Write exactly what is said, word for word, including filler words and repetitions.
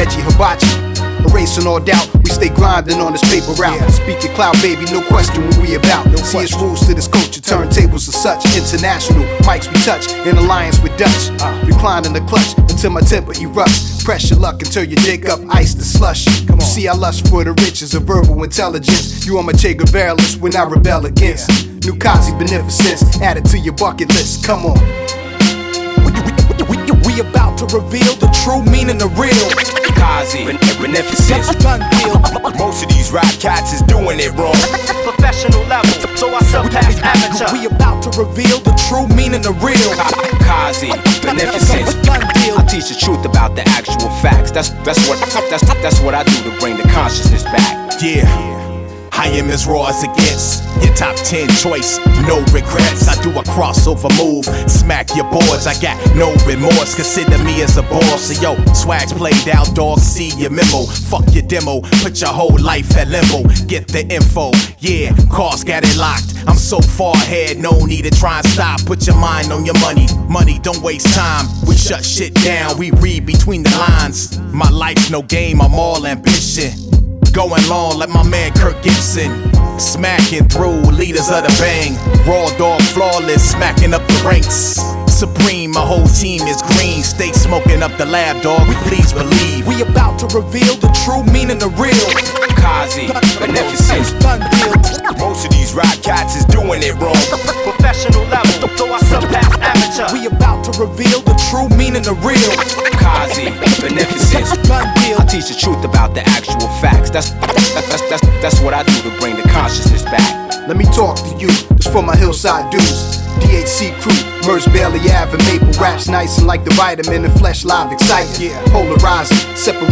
veggie hibachi. Erasing all doubt, we stay grinding on this paper route. Speaking cloud, baby, no question what we about. See it's rules to this culture, turntables are such. International mics we touch, in alliance with Dutch. Reclining the clutch until my temper erupts. Pressure luck until you dig up ice to slush. You see I lust for the riches of verbal intelligence. You are my Che Guevara-less when I rebel against New Kazi beneficence, add it to your bucket list, come on. We about to reveal the true meaning of real Kazi, beneficence. Gun deal. Most of these rap cats is doing it wrong. Professional level, so I surpass amateur. We about to reveal the true meaning of real Kazi, beneficence. Gun deal. I teach the truth about the actual facts. That's that's what that's that's what I do to bring the consciousness back. Yeah, I am as raw as it gets. Your top ten choice, no regrets. I do a crossover move, smack your boards. I got no remorse, consider me as a boss. So yo, swag's played out, dog, see your memo. Fuck your demo, put your whole life at limbo. Get the info, yeah, cars got it locked. I'm so far ahead, no need to try and stop. Put your mind on your money, money, don't waste time. We shut shit down, we read between the lines. My life's no game, I'm all ambition. Going long like my man Kirk Gibson. Smacking through leaders of the bang. Raw dog flawless, smacking up the ranks. Supreme, my whole team is green. Stay smoking up the lab, dog, please believe. We about to reveal the true meaning of real Kazi, beneficence. Gun deal. Most of these rap cats is doing it wrong. Professional level, so I surpass amateur. We about to reveal the true meaning of real Kazi, beneficence. Gun deal. I teach the truth about the actual facts. That's that's that's that's, that's what I do to bring the consciousness back. Let me talk to you, this for my hillside dudes. D H C crew, Merce, Bailey, Ave, and Maple. Raps nice and like the vitamin and flesh live exciting. Polarizing, separate.